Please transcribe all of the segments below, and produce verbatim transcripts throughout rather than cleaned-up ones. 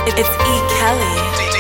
It's E. Kelly.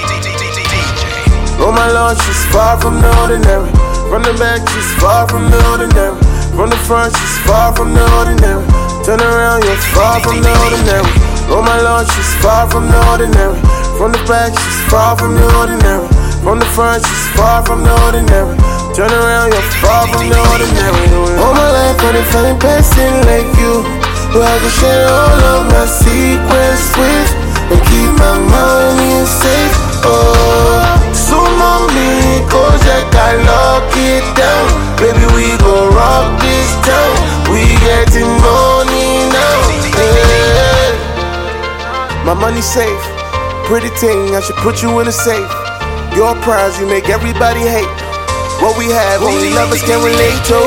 Oh my Lord, she's far from the ordinary. From the back, she's far from the ordinary. From the front, she's far from the ordinary. Turn around, you're far from the ordinary. Oh my Lord, she's far from the ordinary. From the back, she's far from the ordinary. From the front, she's far from the ordinary. Turn around, you're far from the ordinary. All my life, I didn't find a person like you, who I can share all of my secrets with and keep my money safe. Oh, sumo me, cause I got lock it down. Baby, we gon' rock this town. We getting money now. Yeah. My money safe, pretty thing, I should put you in a safe. Your prize, you make everybody hate. What we have, only lovers can relate to.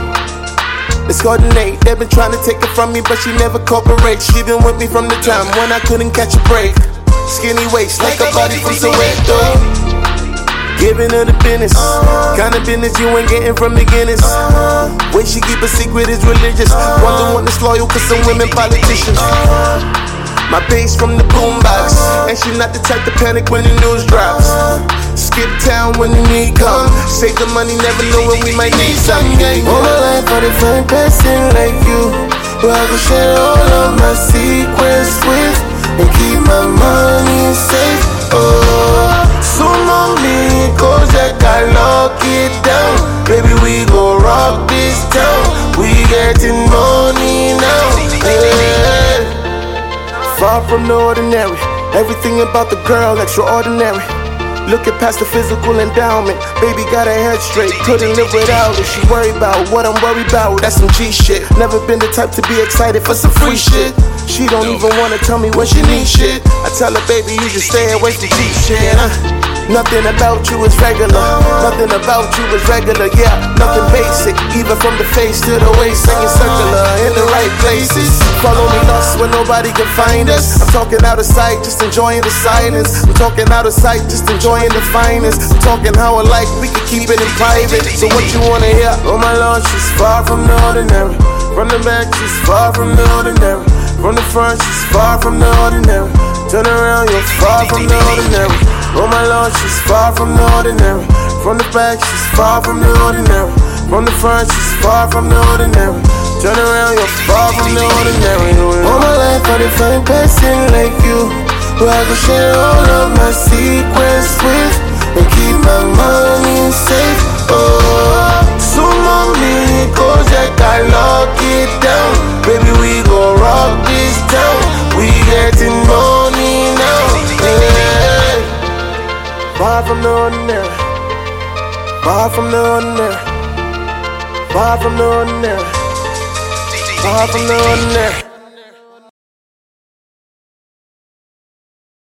Let's coordinate. They've been trying to take it from me, but she never cooperates. She been with me from the time when I couldn't catch a break. Skinny waist, like a body from Soweto. Giving her the business, kind of business you ain't getting from beginners. Way she keep a secret is religious. Wonder one that's loyal, cause some women politicians. My bass from the boombox, and she not the type to panic when the news drops. Skip town when the need come. Save the money, never know when we might need something. All my life I didn't find a person like you, who I can share all of my secrets with and keep my money safe. Oh, sumo me, cause I got lock it down. Baby, we gon' rock this town. We getting money now. Yeah. Far from the ordinary, everything about the girl extraordinary. Looking past the physical endowment, baby got her head straight, couldn't live without it. She worried about what I'm worried about, that's some G shit. Never been the type to be excited for some free shit. She don't even wanna tell me when she needs shit. I tell her, baby, you just stay away from G shit. uh. Nothing about you is regular, nothing about you is regular, yeah. Nothing basic, even from the face to the waist, singing circular in the right places. Follow me lost when nobody can find us. I'm talking out of sight, just enjoying the silence. I'm talking out of sight, just enjoying the finest. I'm talking how I like, we can keep it in private. So what you wanna hear? Oh my Lord, she's far from the ordinary. From the back, she's far from the ordinary. From the front, she's far from the ordinary. Turn around, you're far from the ordinary. Oh my Lord, she's far from the ordinary. From the back, she's far from the ordinary. From the front, she's far from the ordinary. Turn around, you're far from the ordinary. All my life I didn't find a person like you, who I can share all of my secrets with and keep my money safe. Oh, sumo me, cause I got lock it down. Baby, we gon' rock this town. We getting money now. Yeah. Far from the ordinary, far from the ordinary, far from the ordinary, far from the ordinary.